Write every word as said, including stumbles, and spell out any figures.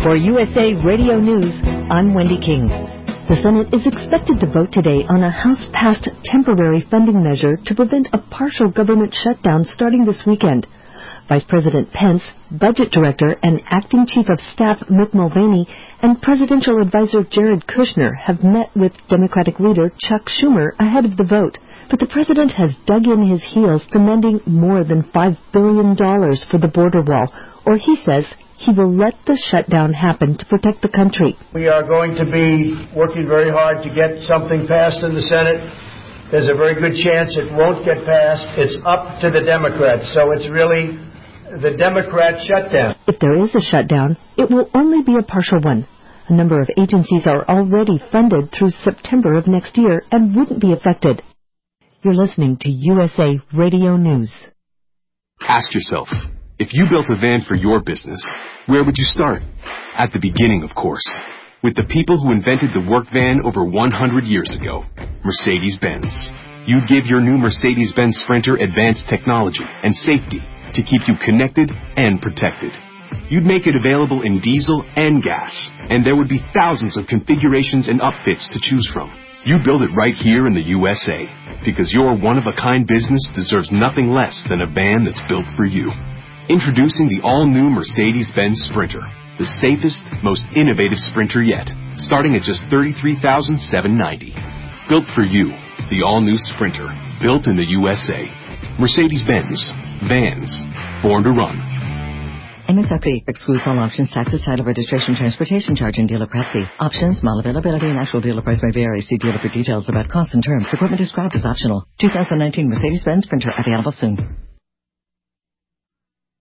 For U S A Radio News, I'm Wendy King. The Senate is expected to vote today on a House-passed temporary funding measure to prevent a partial government shutdown starting this weekend. Vice President Pence, Budget Director and Acting Chief of Staff Mick Mulvaney, and Presidential Advisor Jared Kushner have met with Democratic leader Chuck Schumer ahead of the vote. But the president has dug in his heels, demanding more than five billion dollars for the border wall, or he says he will let the shutdown happen to protect the country. We are going to be working very hard to get something passed in the Senate. There's a very good chance it won't get passed. It's up to the Democrats, so it's really the Democrat shutdown. If there is a shutdown, it will only be a partial one. A number of agencies are already funded through September of next year and wouldn't be affected. You're listening to U S A Radio News. Ask yourself, if you built a van for your business, where would you start? At the beginning, of course, with the people who invented the work van over one hundred years ago, Mercedes-Benz. You'd give your new Mercedes-Benz Sprinter advanced technology and safety to keep you connected and protected. You'd make it available in diesel and gas, and there would be thousands of configurations and upfits to choose from. You build it right here in the U S A, because your one-of-a-kind business deserves nothing less than a van that's built for you. Introducing the all-new Mercedes-Benz Sprinter, the safest, most innovative Sprinter yet, starting at just thirty-three thousand seven hundred ninety dollars. Built for you, the all-new Sprinter, built in the U S A. Mercedes-Benz, vans, born to run. M S R P excludes all options, taxes, title, registration, transportation charge, and dealer prep fee. Options, model availability, and actual dealer price may vary. See dealer for details about costs and terms. Equipment described as optional. two thousand nineteen Mercedes-Benz Sprinter available soon.